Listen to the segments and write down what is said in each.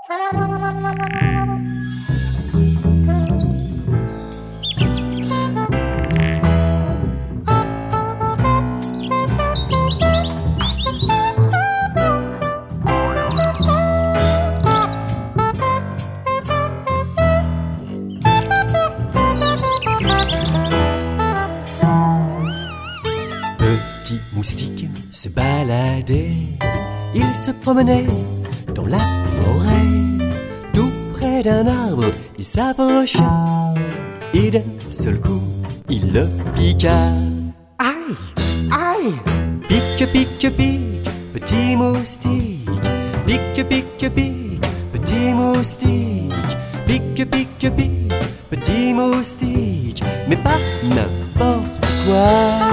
Petit moustique se baladait, il se promenait dans la forêt. Tout près d'un arbre, il s'approchait, et d'un seul coup, il le piqua. Aïe, aïe! Pique, pique, pique, petit moustique. Pique, pique, pique, petit moustique. Pique, pique, pique, petit moustique. Mais pas n'importe quoi.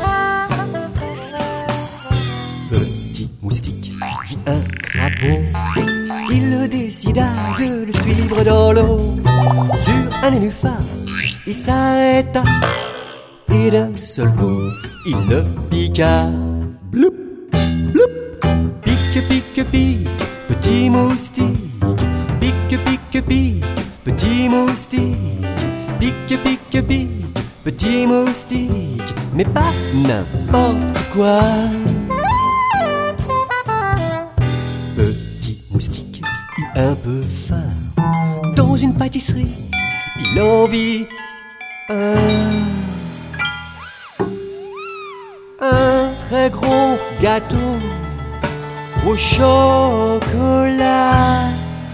Petit moustique vit un crapaud. Il décida de le suivre dans l'eau. Sur un nénuphar, il s'arrêta, et d'un seul coup, il le piqua. Bloup, bloup. Pique, pique, pique, petit moustique. Pique, pique, pique, petit moustique. Pique, pique, pique, petit moustique. Mais pas n'importe quoi. Petit moustique eut un peu faim. Dans une pâtisserie, il en vit un très gros gâteau au chocolat.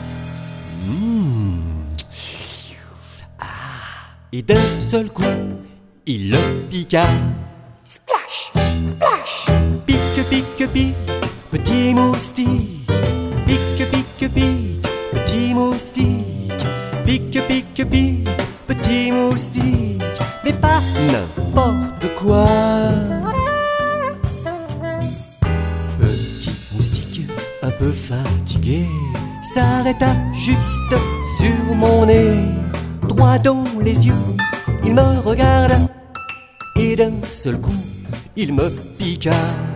Et d'un seul coup, il le piqua. Splash, splash. Pique, pique, pique, petit moustique. Pique, pique, pique, petit moustique. Pique, pique, pique, petit moustique. Mais pas n'importe quoi. Petit moustique, un peu fatigué, s'arrêta juste sur mon nez. Droit dans les yeux, il me regarda, et d'un seul coup, il me piqua.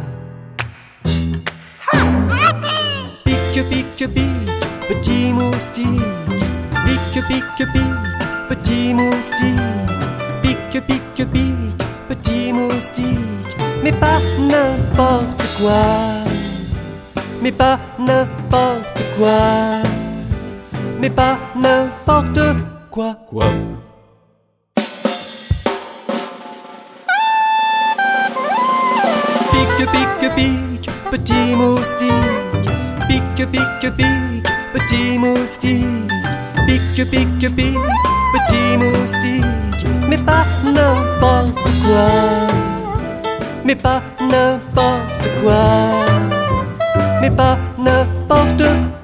Pique, pique, pique, petit moustique. Pique, pique, pique, petit moustique. Pique, pique, pique, petit moustique. Mais pas n'importe quoi. Mais pas n'importe quoi. Mais pas n'importe quoi. Pique, pique, pique, petit moustique. Pique, pique, pique, petit moustique. Pique, pique, pique, petit moustique. Mais pas n'importe quoi. Mais pas n'importe quoi. Mais pas n'importe quoi.